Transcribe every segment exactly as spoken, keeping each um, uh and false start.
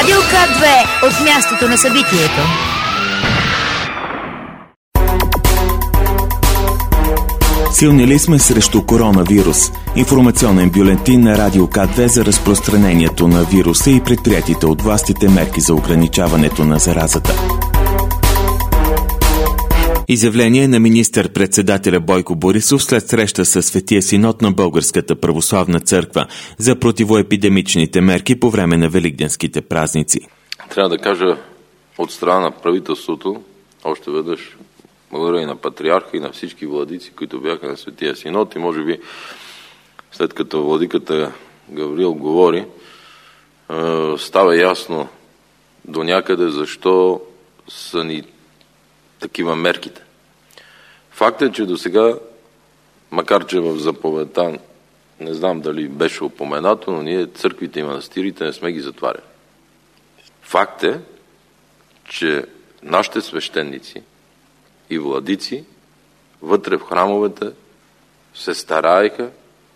Радио К две от мястото на събитието. Силни ли сме срещу коронавирус? Информационен бюлетин на Радио К две за разпространението на вируса и предприятите от властите мерки за ограничаването на заразата. Изявление на министър-председателя Бойко Борисов след среща с Светия синод на Българската православна църква за противоепидемичните мерки по време на великденските празници. Трябва да кажа от страна на правителството, още веднъж благодаря и на патриарха, и на всички владици, които бяха на Светия синод, и може би след като владиката Гавриил говори, става ясно до някъде защо са ни такива мерките. Факт е, че до сега, макар че в заповедта, не знам дали беше упоменато, но ние църквите и манастирите не сме ги затваряли. Факт е, че нашите свещеници и владици вътре в храмовете се стараеха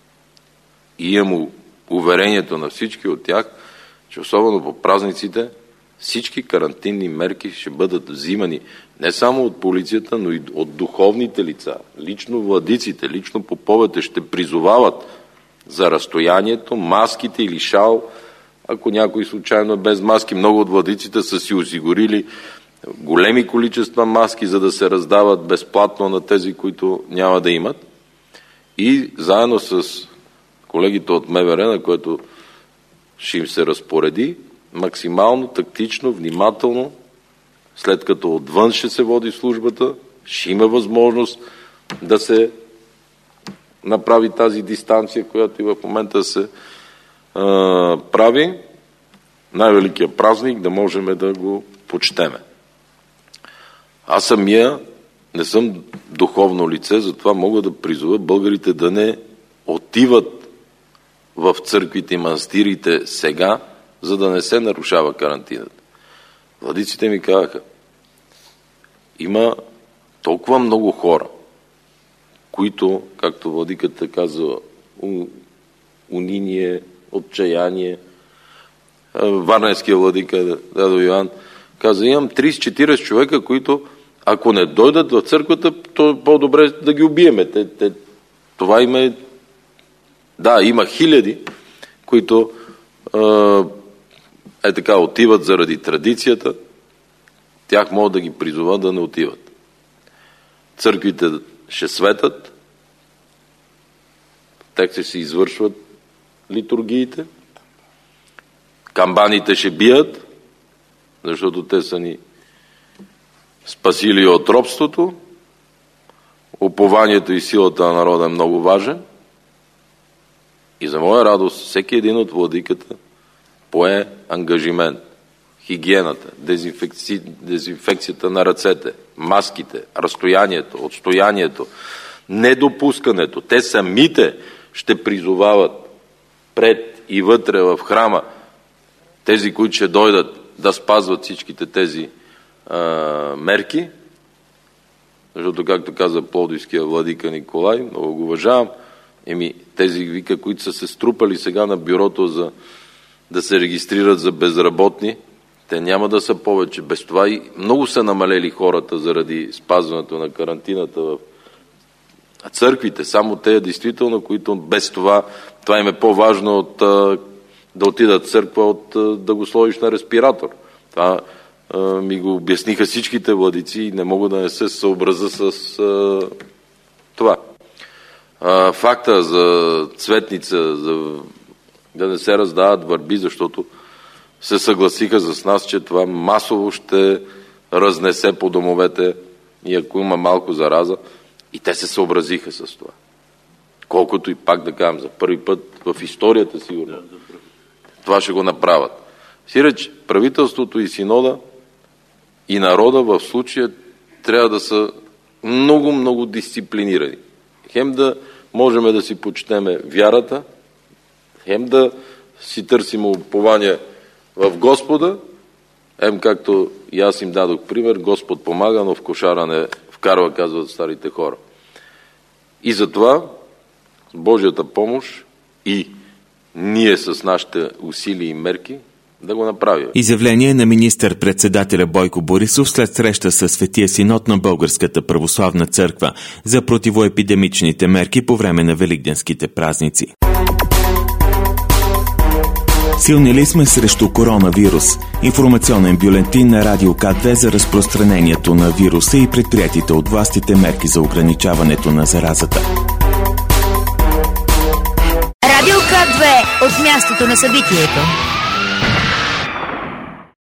и имам уверението на всички от тях, че особено по празниците всички карантинни мерки ще бъдат взимани не само от полицията, но и от духовните лица. Лично владиците, лично поповете ще призовават за разстоянието, маските или шал, ако някой случайно е без маски. Много от владиците са си осигурили големи количества маски, за да се раздават безплатно на тези, които няма да имат. И заедно с колегите от МВР, на което ще им се разпореди, максимално, тактично, внимателно, след като отвън ще се води службата, ще има възможност да се направи тази дистанция, която и в момента се а, прави. Най-великият празник да можем да го почтеме. Аз самия не съм духовно лице, затова мога да призова българите да не отиват в църквите и манастирите сега, за да не се нарушава карантината. Владиците ми казаха, има толкова много хора, които, както владиката казва, униние, отчаяние, варненския владика Дядо Йоан каза, имам трийсет-четирийсет човека, които ако не дойдат в църквата, то е по-добре да ги убиеме. Те, те, това има е... Да, има хиляди, които е, е така отиват заради традицията. Тях могат да ги призова да не отиват. Църквите ще светат, тях ще се извършват литургиите, камбаните ще бият, защото те са ни спасили от робството. Упованието и силата на народа е много важен. И за моя радост, всеки един от владиката пое ангажимент. Хигиената, дезинфекци... дезинфекцията на ръцете, маските, разстоянието, отстоянието, недопускането. Те самите ще призовават пред и вътре в храма тези, които ще дойдат да спазват всичките тези а, мерки. Защото, както каза пловдивския владика Николай, много го уважавам, еми, тези вика, които са се струпали сега на бюрото за да се регистрират за безработни, те няма да са повече. Без това и много са намалели хората заради спазването на карантината в църквите. Само те, действително, които без това, това им е по-важно от да отидат в църква, от да го сложиш на респиратор. Това а, ми го обясниха всичките владици и не мога да не се съобразя с а, това. А, факта за цветница, за да не се раздават върби, защото се съгласиха с нас, че това масово ще разнесе по домовете и ако има малко зараза, и те се съобразиха с това. Колкото и пак да кажем, за първи път в историята сигурно това ще го направят. Сиреч, правителството и синода и народа в случая трябва да са много, много дисциплинирани. Хем да можем да си почетеме вярата, хем да си търсим упование в Господа, хем както и аз им дадох пример, Господ помага, но в кошара не вкарва, казват старите хора. И затова с Божията помощ и ние с нашите усилия и мерки да го направи. Изявление на министър-председателя Бойко Борисов след среща с Светия синод на Българската православна църква за противоепидемичните мерки по време на великденските празници. Силни ли сме срещу коронавирус? Информационен бюлетин на Радио К две за разпространението на вируса и предприятите от властите мерки за ограничаването на заразата. Радио К две от мястото на събитието.